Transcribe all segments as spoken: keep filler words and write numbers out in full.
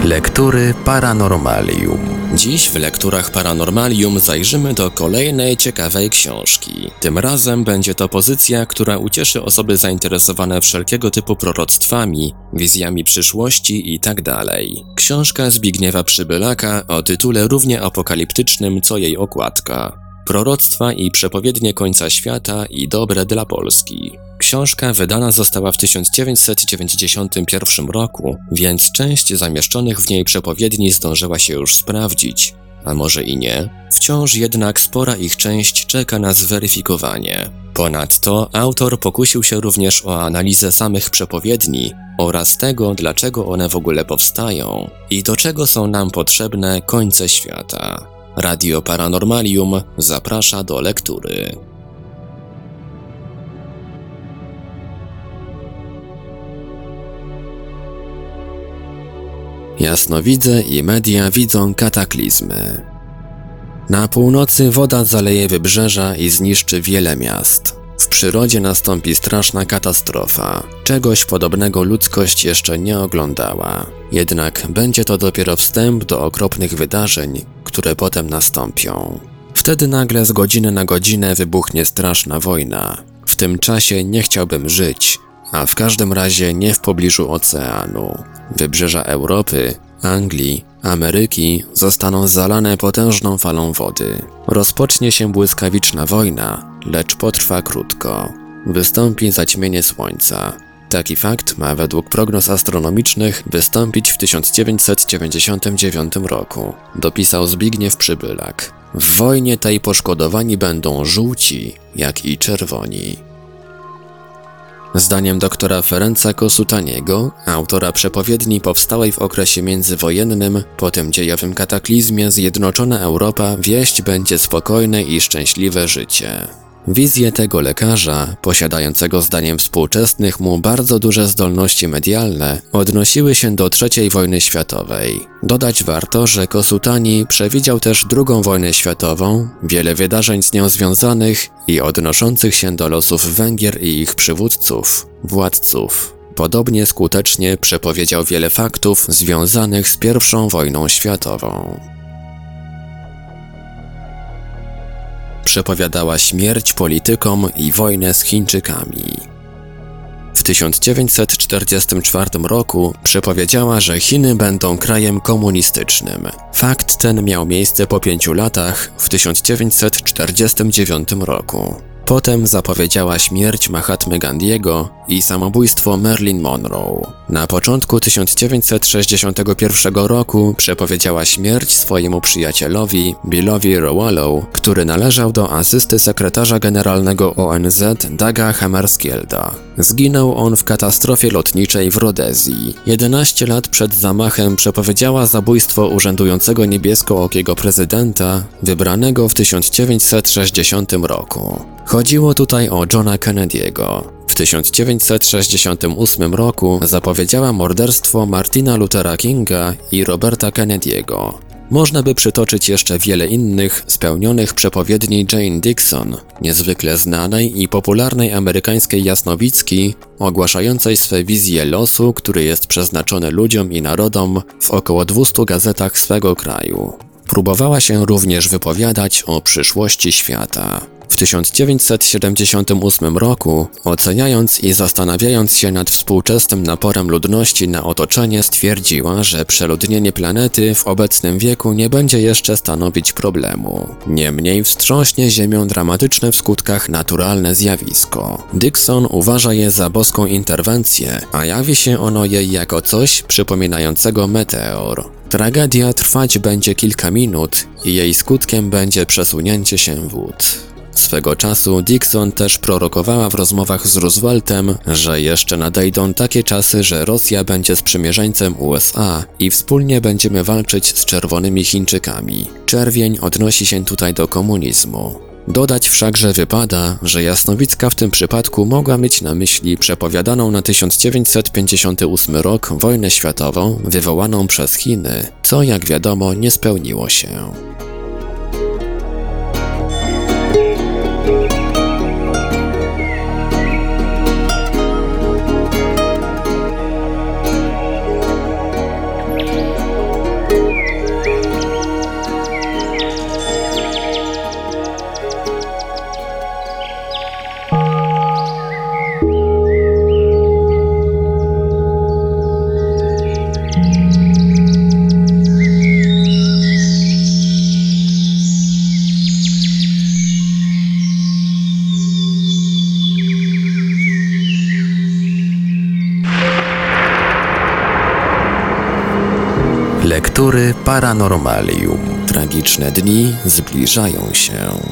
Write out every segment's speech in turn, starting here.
Lektury Paranormalium. Dziś w Lekturach Paranormalium zajrzymy do kolejnej ciekawej książki. Tym razem będzie to pozycja, która ucieszy osoby zainteresowane wszelkiego typu proroctwami, wizjami przyszłości itd. Książka Zbigniewa Przybylaka o tytule równie apokaliptycznym co jej okładka. Proroctwa i przepowiednie końca świata i dobre dla Polski. Książka wydana została w tysiąc dziewięćset dziewięćdziesiątym pierwszym roku, więc część zamieszczonych w niej przepowiedni zdążyła się już sprawdzić, a może i nie. Wciąż jednak spora ich część czeka na zweryfikowanie. Ponadto autor pokusił się również o analizę samych przepowiedni oraz tego, dlaczego one w ogóle powstają i do czego są nam potrzebne końce świata. Radio Paranormalium zaprasza do lektury. Jasnowidze i media widzą kataklizmy. Na północy woda zaleje wybrzeża i zniszczy wiele miast. W przyrodzie nastąpi straszna katastrofa. Czegoś podobnego ludzkość jeszcze nie oglądała. Jednak będzie to dopiero wstęp do okropnych wydarzeń, które potem nastąpią. Wtedy nagle z godziny na godzinę wybuchnie straszna wojna. W tym czasie nie chciałbym żyć, a w każdym razie nie w pobliżu oceanu. Wybrzeża Europy, Anglii, Ameryki zostaną zalane potężną falą wody. Rozpocznie się błyskawiczna wojna, lecz potrwa krótko. Wystąpi zaćmienie słońca. Taki fakt ma według prognoz astronomicznych wystąpić w tysiąc dziewięćset dziewięćdziesiątym dziewiątym roku, dopisał Zbigniew Przybylak. W wojnie tej poszkodowani będą żółci, jak i czerwoni. Zdaniem doktora Ferenca Kosutaniego, autora przepowiedni powstałej w okresie międzywojennym, po tym dziejowym kataklizmie zjednoczona Europa wieść będzie spokojne i szczęśliwe życie. Wizje tego lekarza, posiadającego zdaniem współczesnych mu bardzo duże zdolności medialne, odnosiły się do trzeciej wojny światowej. Dodać warto, że Kosutani przewidział też drugą wojnę światową, wiele wydarzeń z nią związanych i odnoszących się do losów Węgier i ich przywódców, władców. Podobnie skutecznie przepowiedział wiele faktów związanych z pierwszą wojną światową. Przepowiadała śmierć politykom i wojnę z Chińczykami. W tysiąc dziewięćset czterdziestym czwartym roku przepowiedziała, że Chiny będą krajem komunistycznym. Fakt ten miał miejsce po pięciu latach, w tysiąc dziewięćset czterdziestym dziewiątym roku. Potem zapowiedziała śmierć Mahatmy Gandiego i samobójstwo Marilyn Monroe. Na początku tysiąc dziewięćset sześćdziesiątego pierwszego roku przepowiedziała śmierć swojemu przyjacielowi Billowi Rowallow, który należał do asysty sekretarza generalnego O N Z Douga Hammarskjölda. Zginął on w katastrofie lotniczej w Rodezji. jedenaście lat przed zamachem przepowiedziała zabójstwo urzędującego niebieskookiego prezydenta, wybranego w tysiąc dziewięćset sześćdziesiątym roku. Chodziło tutaj o Johna Kennedy'ego. W tysiąc dziewięćset sześćdziesiątym ósmym roku zapowiedziała morderstwo Martina Luthera Kinga i Roberta Kennedy'ego. Można by przytoczyć jeszcze wiele innych spełnionych przepowiedni Jane Dixon, niezwykle znanej i popularnej amerykańskiej jasnowidzki, ogłaszającej swe wizje losu, który jest przeznaczony ludziom i narodom w około dwustu gazetach swego kraju. Próbowała się również wypowiadać o przyszłości świata. W tysiąc dziewięćset siedemdziesiątym ósmym roku, oceniając i zastanawiając się nad współczesnym naporem ludności na otoczenie, stwierdziła, że przeludnienie planety w obecnym wieku nie będzie jeszcze stanowić problemu. Niemniej wstrząśnie Ziemią dramatyczne w skutkach naturalne zjawisko. Dixon uważa je za boską interwencję, a jawi się ono jej jako coś przypominającego meteor. Tragedia trwać będzie kilka minut i jej skutkiem będzie przesunięcie się wód. Swego czasu Dixon też prorokowała w rozmowach z Rooseveltem, że jeszcze nadejdą takie czasy, że Rosja będzie sprzymierzeńcem U S A i wspólnie będziemy walczyć z czerwonymi Chińczykami. Czerwień odnosi się tutaj do komunizmu. Dodać wszakże wypada, że Jasnowicka w tym przypadku mogła mieć na myśli przepowiadaną na tysiąc dziewięćset pięćdziesiąty ósmy rok wojnę światową wywołaną przez Chiny, co jak wiadomo nie spełniło się. Lektury Paranormalium. Tragiczne dni zbliżają się.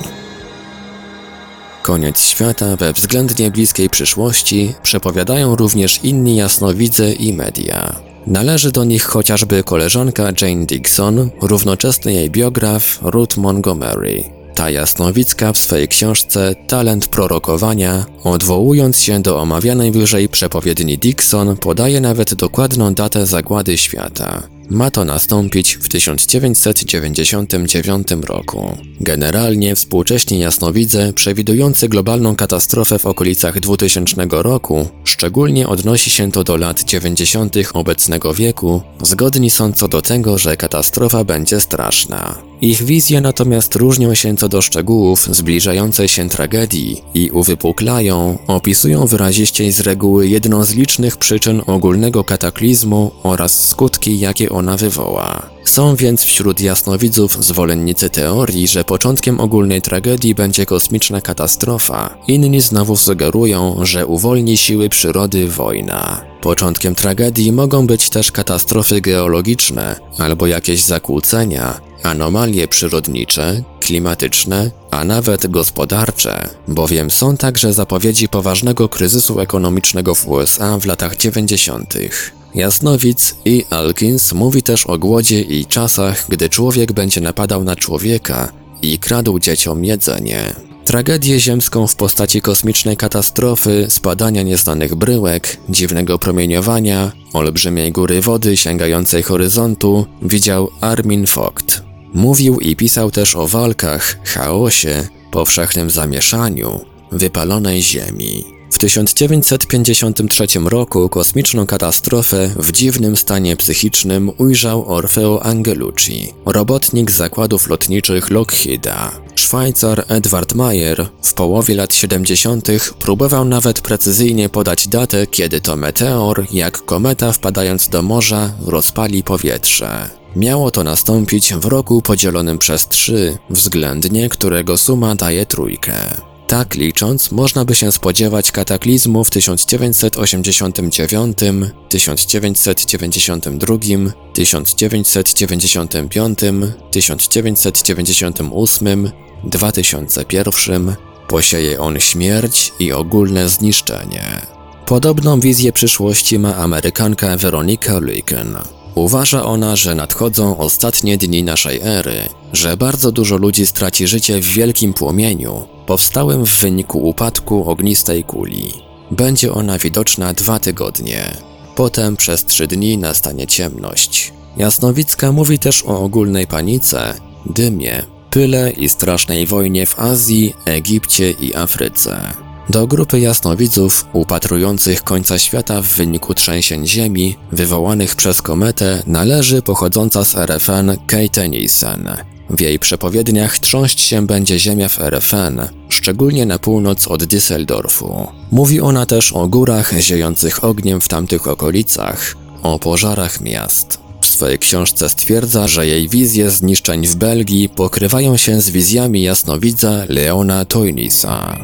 Koniec świata we względnie bliskiej przyszłości przepowiadają również inni jasnowidze i media. Należy do nich chociażby koleżanka Jane Dixon, równocześnie jej biograf Ruth Montgomery. Ta jasnowicka w swojej książce Talent prorokowania, odwołując się do omawianej wyżej przepowiedni Dixon, podaje nawet dokładną datę zagłady świata. Ma to nastąpić w tysiąc dziewięćset dziewięćdziesiątym dziewiątym roku. Generalnie współcześni jasnowidze przewidujący globalną katastrofę w okolicach dwutysięcznego roku, szczególnie odnosi się to do lat dziewięćdziesiątych obecnego wieku, zgodni są co do tego, że katastrofa będzie straszna. Ich wizje natomiast różnią się co do szczegółów zbliżającej się tragedii i uwypuklają, opisują wyraziściej z reguły jedną z licznych przyczyn ogólnego kataklizmu oraz skutki, jakie ona wywoła. Są więc wśród jasnowidzów zwolennicy teorii, że początkiem ogólnej tragedii będzie kosmiczna katastrofa. Inni znowu sugerują, że uwolni siły przyrody wojna. Początkiem tragedii mogą być też katastrofy geologiczne albo jakieś zakłócenia, anomalie przyrodnicze, klimatyczne, a nawet gospodarcze, bowiem są także zapowiedzi poważnego kryzysu ekonomicznego w U S A w latach dziewięćdziesiątych. Jasnowic E. Elkins mówi też o głodzie i czasach, gdy człowiek będzie napadał na człowieka i kradł dzieciom jedzenie. Tragedię ziemską w postaci kosmicznej katastrofy, spadania nieznanych bryłek, dziwnego promieniowania, olbrzymiej góry wody sięgającej horyzontu widział Armin Vogt. Mówił i pisał też o walkach, chaosie, powszechnym zamieszaniu, wypalonej ziemi. W tysiąc dziewięćset pięćdziesiątym trzecim roku kosmiczną katastrofę w dziwnym stanie psychicznym ujrzał Orfeo Angelucci, robotnik z zakładów lotniczych Lockheeda. Szwajcar Edward Meyer w połowie lat siedemdziesiątych próbował nawet precyzyjnie podać datę, kiedy to meteor, jak kometa wpadając do morza, rozpali powietrze. Miało to nastąpić w roku podzielonym przez trzy, względnie którego suma daje trójkę. Tak licząc, można by się spodziewać kataklizmu w tysiąc dziewięćset osiemdziesiątym dziewiątym, tysiąc dziewięćset dziewięćdziesiątym drugim, tysiąc dziewięćset dziewięćdziesiątym piątym, tysiąc dziewięćset dziewięćdziesiątym ósmym, dwa tysiące pierwszym. Posieje on śmierć i ogólne zniszczenie. Podobną wizję przyszłości ma Amerykanka Veronica Lueken. Uważa ona, że nadchodzą ostatnie dni naszej ery, że bardzo dużo ludzi straci życie w wielkim płomieniu, powstałym w wyniku upadku ognistej kuli. Będzie ona widoczna dwa tygodnie. Potem przez trzy dni nastanie ciemność. Jasnowicka mówi też o ogólnej panice, dymie, pyle i strasznej wojnie w Azji, Egipcie i Afryce. Do grupy jasnowidzów upatrujących końca świata w wyniku trzęsień ziemi wywołanych przez kometę należy pochodząca z R F N Kay Tennyson. W jej przepowiedniach trząść się będzie ziemia w R F N, szczególnie na północ od Düsseldorfu. Mówi ona też o górach ziejących ogniem w tamtych okolicach, o pożarach miast. W swojej książce stwierdza, że jej wizje zniszczeń w Belgii pokrywają się z wizjami jasnowidza Leona Toynisa.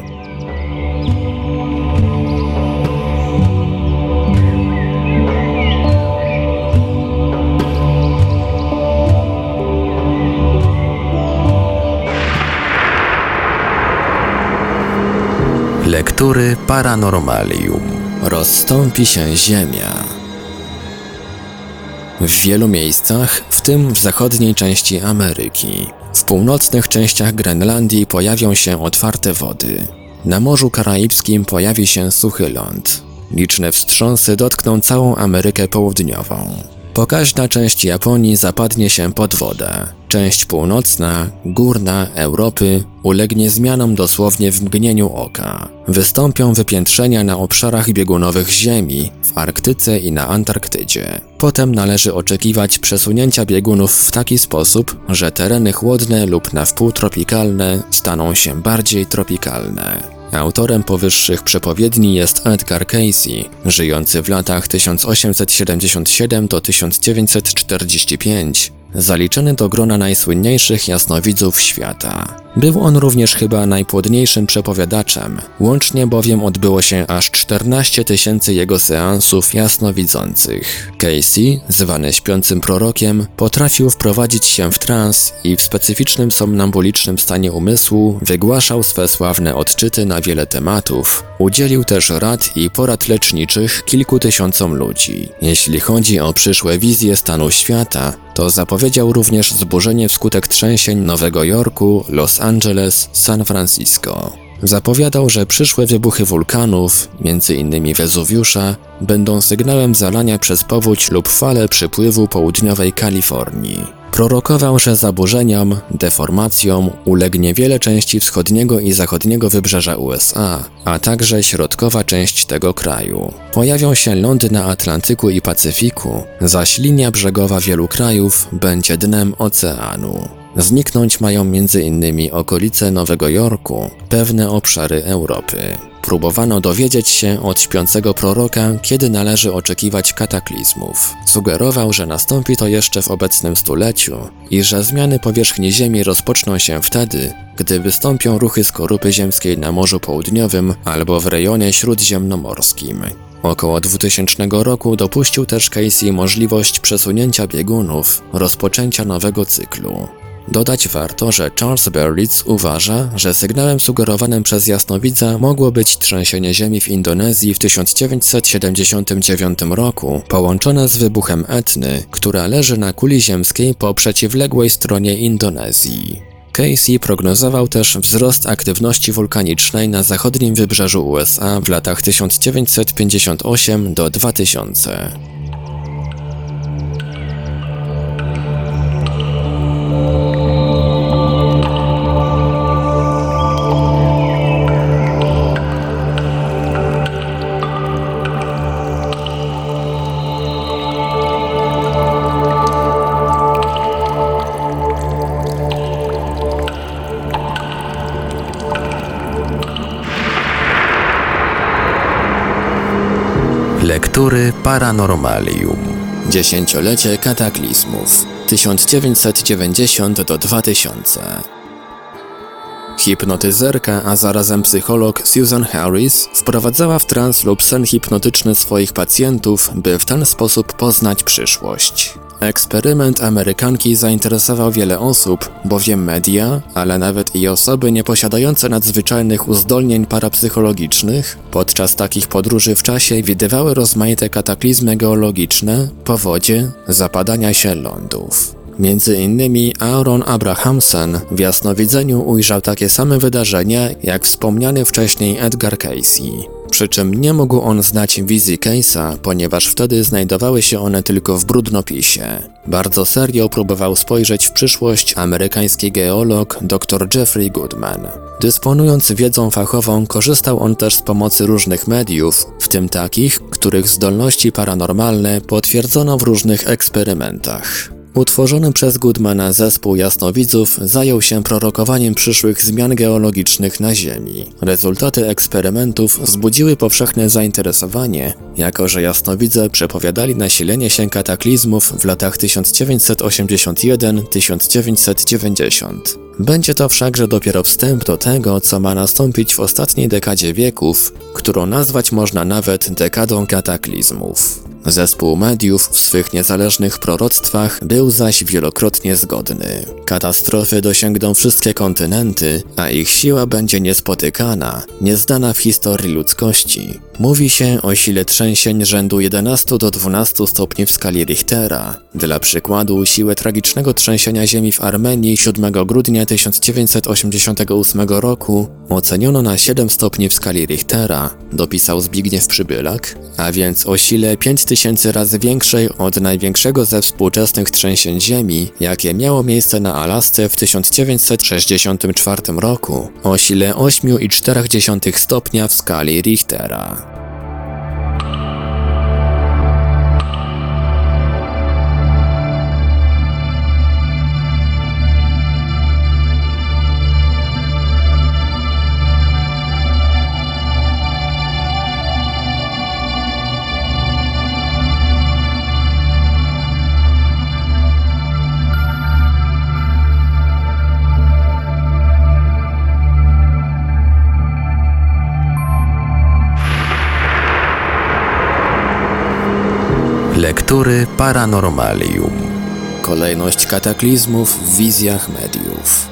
Lektury Paranormalium. Rozstąpi się ziemia. W wielu miejscach, w tym w zachodniej części Ameryki, w północnych częściach Grenlandii pojawią się otwarte wody. Na Morzu Karaibskim pojawi się suchy ląd. Liczne wstrząsy dotkną całą Amerykę Południową. Pokaźna część Japonii zapadnie się pod wodę. Część północna, górna Europy ulegnie zmianom dosłownie w mgnieniu oka. Wystąpią wypiętrzenia na obszarach biegunowych Ziemi, w Arktyce i na Antarktydzie. Potem należy oczekiwać przesunięcia biegunów w taki sposób, że tereny chłodne lub na wpół tropikalne staną się bardziej tropikalne. Autorem powyższych przepowiedni jest Edgar Cayce, żyjący w latach tysiąc osiemset siedemdziesiąt siedem do tysiąc dziewięćset czterdzieści pięć, zaliczony do grona najsłynniejszych jasnowidzów świata. Był on również chyba najpłodniejszym przepowiadaczem, łącznie bowiem odbyło się aż czternaście tysięcy jego seansów jasnowidzących. Casey, zwany śpiącym prorokiem, potrafił wprowadzić się w trans i w specyficznym somnambulicznym stanie umysłu wygłaszał swe sławne odczyty na wiele tematów. Udzielił też rad i porad leczniczych kilku tysiącom ludzi. Jeśli chodzi o przyszłe wizje stanu świata, to zapowiedział również zburzenie wskutek trzęsień Nowego Jorku, Los Angeles, San Francisco. Zapowiadał, że przyszłe wybuchy wulkanów, między innymi Wezuwiusza, będą sygnałem zalania przez powódź lub falę przypływu południowej Kalifornii. Prorokował, że zaburzeniom, deformacjom ulegnie wiele części wschodniego i zachodniego wybrzeża U S A, a także środkowa część tego kraju. Pojawią się lądy na Atlantyku i Pacyfiku, zaś linia brzegowa wielu krajów będzie dnem oceanu. Zniknąć mają między innymi okolice Nowego Jorku, pewne obszary Europy. Próbowano dowiedzieć się od śpiącego proroka, kiedy należy oczekiwać kataklizmów. Sugerował, że nastąpi to jeszcze w obecnym stuleciu i że zmiany powierzchni Ziemi rozpoczną się wtedy, gdy wystąpią ruchy skorupy ziemskiej na Morzu Południowym albo w rejonie śródziemnomorskim. Około dwutysięcznego roku dopuścił też Casey możliwość przesunięcia biegunów, rozpoczęcia nowego cyklu. Dodać warto, że Charles Berlitz uważa, że sygnałem sugerowanym przez jasnowidza mogło być trzęsienie ziemi w Indonezji w tysiąc dziewięćset siedemdziesiątym dziewiątym roku, połączone z wybuchem Etny, która leży na kuli ziemskiej po przeciwległej stronie Indonezji. Casey prognozował też wzrost aktywności wulkanicznej na zachodnim wybrzeżu U S A w latach tysiąc dziewięćset pięćdziesiątym ósmym do dwa tysiące. Lektury Paranormalium. Dziesięciolecie kataklizmów tysiąc dziewięćset dziewięćdziesiąty do dwa tysiące. Hipnotyzerka, a zarazem psycholog Susan Harris wprowadzała w trans lub sen hipnotyczny swoich pacjentów, by w ten sposób poznać przyszłość. Eksperyment Amerykanki zainteresował wiele osób, bowiem media, ale nawet i osoby nieposiadające nadzwyczajnych uzdolnień parapsychologicznych, podczas takich podróży w czasie widywały rozmaite kataklizmy geologiczne, powodzie, zapadania się lądów. Między innymi Aaron Abrahamson w jasnowidzeniu ujrzał takie same wydarzenia jak wspomniany wcześniej Edgar Casey. Przy czym nie mógł on znać wizji Case'a, ponieważ wtedy znajdowały się one tylko w brudnopisie. Bardzo serio próbował spojrzeć w przyszłość amerykański geolog dr Jeffrey Goodman. Dysponując wiedzą fachową, korzystał on też z pomocy różnych mediów, w tym takich, których zdolności paranormalne potwierdzono w różnych eksperymentach. Utworzony przez Goodmana zespół jasnowidzów zajął się prorokowaniem przyszłych zmian geologicznych na Ziemi. Rezultaty eksperymentów wzbudziły powszechne zainteresowanie, jako że jasnowidze przepowiadali nasilenie się kataklizmów w latach tysiąc dziewięćset osiemdziesiątym pierwszym do tysiąc dziewięćset dziewięćdziesiątego. Będzie to wszakże dopiero wstęp do tego, co ma nastąpić w ostatniej dekadzie wieków, którą nazwać można nawet dekadą kataklizmów. Zespół mediów w swych niezależnych proroctwach był zaś wielokrotnie zgodny. Katastrofy dosięgną wszystkie kontynenty, a ich siła będzie niespotykana, nieznana w historii ludzkości. Mówi się o sile trzęsień rzędu jedenastu do dwunastu stopni w skali Richtera. Dla przykładu siłę tragicznego trzęsienia ziemi w Armenii siódmego grudnia tysiąc dziewięćset osiemdziesiątego ósmego roku oceniono na siedem stopni w skali Richtera, dopisał Zbigniew Przybylak, a więc o sile pięć tysięcy razy większej od największego ze współczesnych trzęsień ziemi, jakie miało miejsce na Alasce w tysiąc dziewięćset sześćdziesiątym czwartym roku, o sile osiem przecinek cztery stopnia w skali Richtera. Lektury Paranormalium. Kolejność kataklizmów w wizjach mediów.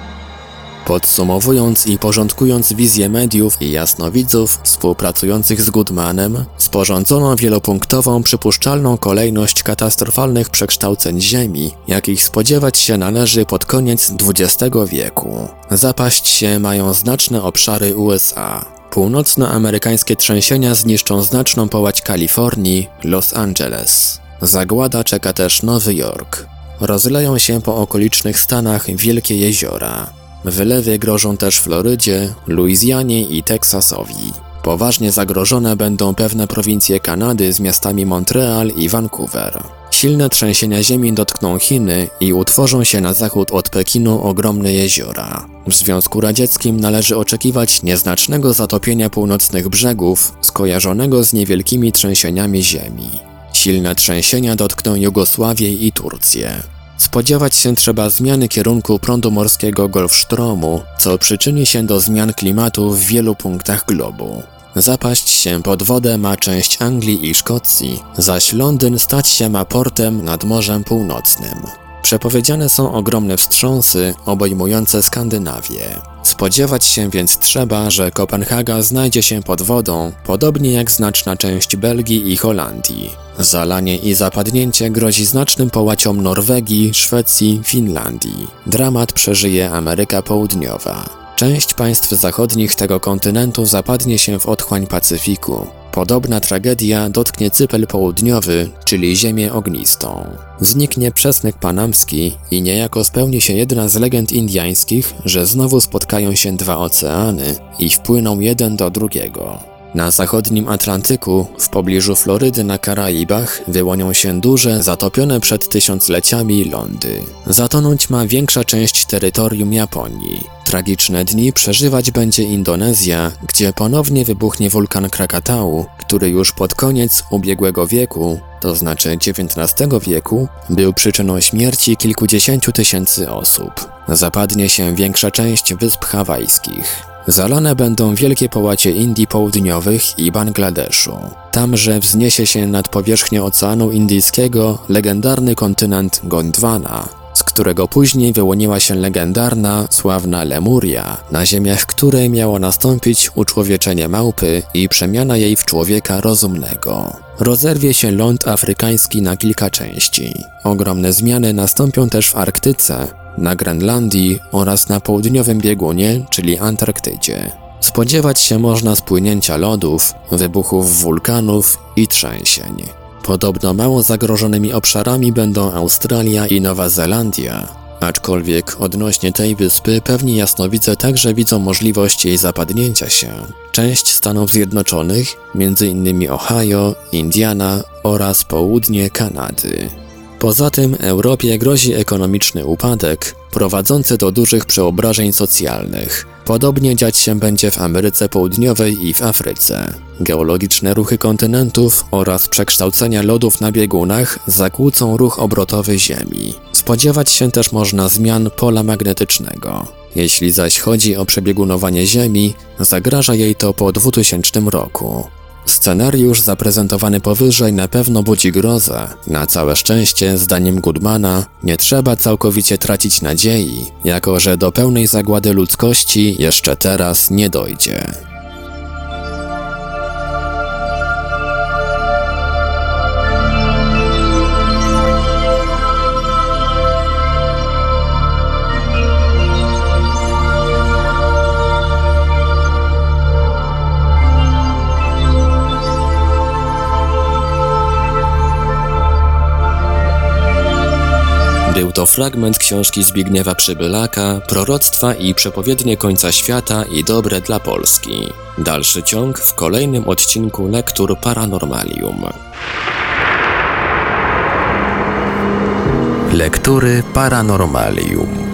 Podsumowując i porządkując wizję mediów i jasnowidzów współpracujących z Goodmanem, sporządzono wielopunktową przypuszczalną kolejność katastrofalnych przekształceń Ziemi, jakich spodziewać się należy pod koniec dwudziestego wieku. Zapaść się mają znaczne obszary U S A. Północnoamerykańskie trzęsienia zniszczą znaczną połać Kalifornii, Los Angeles. Zagłada czeka też Nowy Jork. Rozleją się po okolicznych stanach wielkie jeziora. Wylewy grożą też Florydzie, Luizjanie i Teksasowi. Poważnie zagrożone będą pewne prowincje Kanady z miastami Montreal i Vancouver. Silne trzęsienia ziemi dotkną Chiny i utworzą się na zachód od Pekinu ogromne jeziora. W Związku Radzieckim należy oczekiwać nieznacznego zatopienia północnych brzegów, skojarzonego z niewielkimi trzęsieniami ziemi. Silne trzęsienia dotkną Jugosławię i Turcję. Spodziewać się trzeba zmiany kierunku prądu morskiego Golfstromu, co przyczyni się do zmian klimatu w wielu punktach globu. Zapaść się pod wodę ma część Anglii i Szkocji, zaś Londyn stać się ma portem nad Morzem Północnym. Przepowiedziane są ogromne wstrząsy obejmujące Skandynawię. Spodziewać się więc trzeba, że Kopenhaga znajdzie się pod wodą, podobnie jak znaczna część Belgii i Holandii. Zalanie i zapadnięcie grozi znacznym połaciom Norwegii, Szwecji, Finlandii. Dramat przeżyje Ameryka Południowa. Część państw zachodnich tego kontynentu zapadnie się w otchłań Pacyfiku. Podobna tragedia dotknie Cypel Południowy, czyli Ziemię Ognistą. Zniknie przesmyk panamski i niejako spełni się jedna z legend indiańskich, że znowu spotkają się dwa oceany i wpłyną jeden do drugiego. Na zachodnim Atlantyku, w pobliżu Florydy na Karaibach, wyłonią się duże, zatopione przed tysiącleciami lądy. Zatonąć ma większa część terytorium Japonii. Tragiczne dni przeżywać będzie Indonezja, gdzie ponownie wybuchnie wulkan Krakatau, który już pod koniec ubiegłego wieku, to znaczy dziewiętnastego wieku, był przyczyną śmierci kilkudziesięciu tysięcy osób. Zapadnie się większa część wysp hawajskich. Zalane będą wielkie połacie Indii Południowych i Bangladeszu. Tamże wzniesie się nad powierzchnię Oceanu Indyjskiego legendarny kontynent Gondwana, z którego później wyłoniła się legendarna, sławna Lemuria, na ziemiach której miało nastąpić uczłowieczenie małpy i przemiana jej w człowieka rozumnego. Rozerwie się ląd afrykański na kilka części. Ogromne zmiany nastąpią też w Arktyce, na Grenlandii oraz na południowym biegunie, czyli Antarktydzie. Spodziewać się można spłynięcia lodów, wybuchów wulkanów i trzęsień. Podobno mało zagrożonymi obszarami będą Australia i Nowa Zelandia, aczkolwiek odnośnie tej wyspy pewni jasnowidze także widzą możliwość jej zapadnięcia się. Część Stanów Zjednoczonych, między innymi Ohio, Indiana oraz południe Kanady. Poza tym Europie grozi ekonomiczny upadek, prowadzący do dużych przeobrażeń socjalnych. Podobnie dziać się będzie w Ameryce Południowej i w Afryce. Geologiczne ruchy kontynentów oraz przekształcenia lodów na biegunach zakłócą ruch obrotowy Ziemi. Spodziewać się też można zmian pola magnetycznego. Jeśli zaś chodzi o przebiegunowanie Ziemi, zagraża jej to po dwutysięcznym roku. Scenariusz zaprezentowany powyżej na pewno budzi grozę. Na całe szczęście, zdaniem Goodmana, nie trzeba całkowicie tracić nadziei, jako że do pełnej zagłady ludzkości jeszcze teraz nie dojdzie. Był to fragment książki Zbigniewa Przybylaka, Proroctwa i przepowiednie końca świata i dobre dla Polski. Dalszy ciąg w kolejnym odcinku Lektur Paranormalium. Lektury Paranormalium.